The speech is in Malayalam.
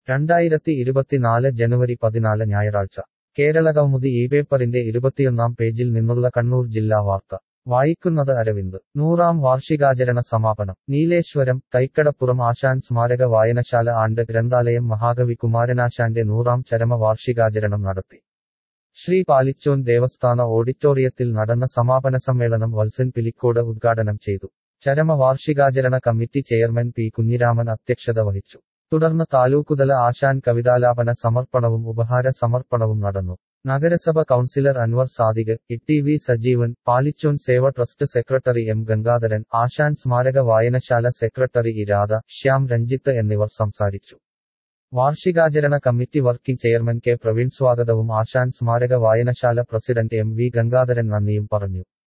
2024 ജനുവരി 14 ഞായറാഴ്ച കേരളകൗമുദി പേപ്പറിന്റെ 21-ാം പേജിൽ നിന്നുള്ള കണ്ണൂർ ജില്ലാ വാർത്ത വായിക്കുന്നത് അരവിന്ദ്. 100-ാം വാർഷികാചരണ സമാപനം നീലേശ്വരം. തൈക്കടപ്പുറം ആശാൻ സ്മാരക വായനശാല ആൻഡ് ഗ്രന്ഥാലയം മഹാകവി കുമാരനാശാന്റെ 100-ാം ചരമ വാർഷികാചരണം നടത്തി. ശ്രീ പാലിച്ചോൻ ദേവസ്ഥാന ഓഡിറ്റോറിയത്തിൽ നടന്ന സമാപന സമ്മേളനം വത്സൻ പിലിക്കോട് ഉദ്ഘാടനം ചെയ്തു. ചരമ വാർഷികാചരണ കമ്മിറ്റി ചെയർമാൻ പി കുഞ്ഞിരാമൻ അധ്യക്ഷത വഹിച്ചു. തുടർന്ന് താലൂക്കുതല ആശാൻ കവിതാലാപന സമർപ്പണവും ഉപഹാര സമർപ്പണവും നടന്നു. നഗരസഭ councillor Anwar Sadiq, T V. Sajeevan, Palichon Seva trust secretary M Gangadharan, Asan സ്മാരക വായനശാല സെക്രട്ടറി രാധ, ശ്യാം രഞ്ജിത്ത് എന്നിവർ സംസാരിച്ചു. വാർഷികാചരണ കമ്മിറ്റി വർക്കിംഗ് ചെയർമാൻ കെ പ്രവീൺ സ്വാഗതവും ആശാൻ സ്മാരക വായനശാല പ്രസിഡന്റ് എം വി ഗംഗാധരൻ നന്ദിയും പറഞ്ഞു.